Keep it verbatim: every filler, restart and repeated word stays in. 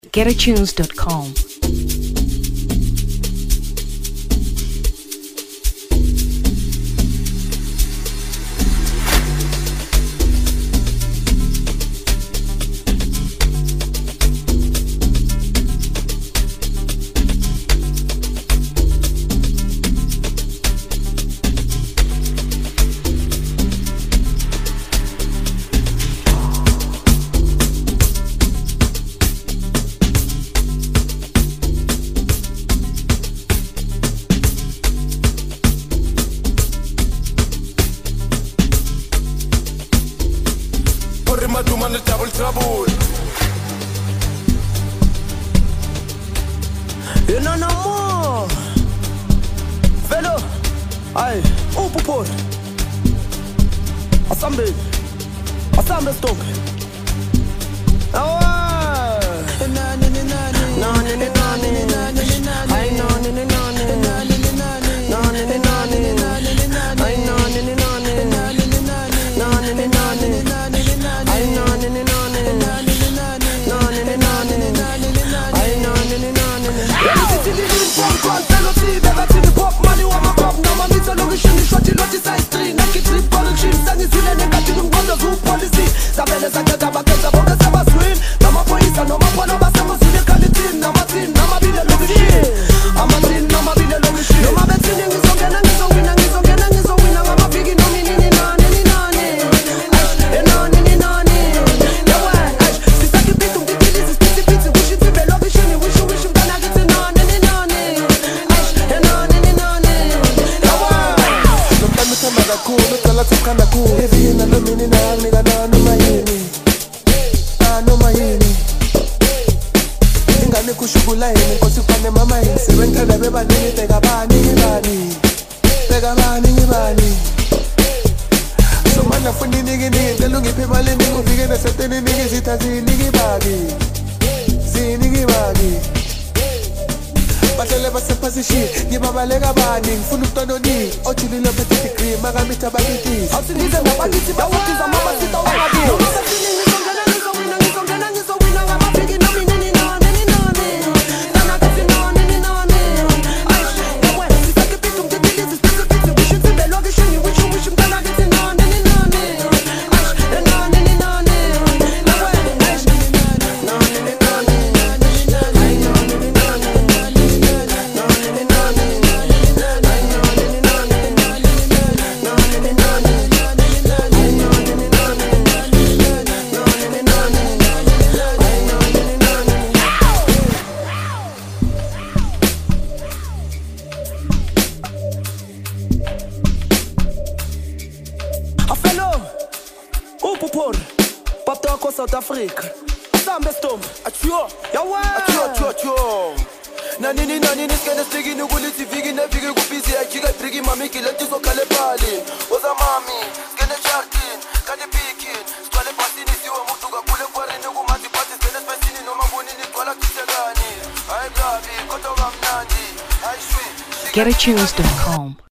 get a tunes dot com. Man, the double trouble. You know no more. Fellow, aye, upupot. Asambe, asambe stop. Ah, nani nani nani, nani nani nani, ay nani nani nani, nani nani nani, nani nani nani, ay nani nani nani, nani nani nani, nani ay nani nani nani, nani nani nani, ay nani nani. City living from God, fellowship, never to the pop, money on my pop, no man needs a location, shot in what is I street, naked trip, production, sang is in a negative, wonder who policy, Sabella Sakata, Bakata, Boga, Saba screen, Nama police, and Nama Panama, Sama, Sudia, Kalitin, Nama Tin, Nama be the location, I'm a tin, Nama be the location, Nama be singing is on, and is on, and is on, and is on, and I'm a big in on in in on in in on in on in in on in. Yeah, why? She's like a bit of the kids, it's pretty pretty, wish it to be love, wish you wish you wish you gonna get in on in in on in and on in in on in. Yeah, why? Don't tell me something that cool, don't tell us some kind of cool. If you ain't no meaning, I'm nigga, no, no, my enemy. Ah, no, my enemy. Inga nikushugula ini, kosikwane mama ini. Siwenta na beba nini, tega bani, bani. Tega bani, bani. So man, na fundi nigi nigi, telungi pe mali nigi, fige na seteni nigi, zita zi nigi bagi. Zi nigi bagi. Batele basa pasishi, ni baba lega bani, funu tono ni, ochuli lo petiti cream, maga mita bagiti. Ausinize na bagiti, bafuti za mama sita wadi. No mama feeling is on, gana is on, winang is on, gana is on, winang. I'm a big in on in in on in in on in. Nana getting on in in on in. Ay, yeah, well, si sa kepi tum tete lisi, spese piti, wish you to be logi shini, wish you wish you gana getting on in in on in. Ay, and on in in on in. Yeah, well, ay, on in in on in. Ay, on in in on in. Pop South Africa. Sambe stomp. Achio, Yawa. achio, achio, achio. Nani ni nani ni skene stigi ni guliti figi ne figi kupisi ya chiga trigi mami kile tiso kale pali. Oza mami, skene chartin, kade pikin, skale pasini siwe mtu kule kwa rene kumati pati skene spesini no mabuni ni twala kisegani. Ay blabi, koto gamnandi. Ay shwi. get a tunes dot com.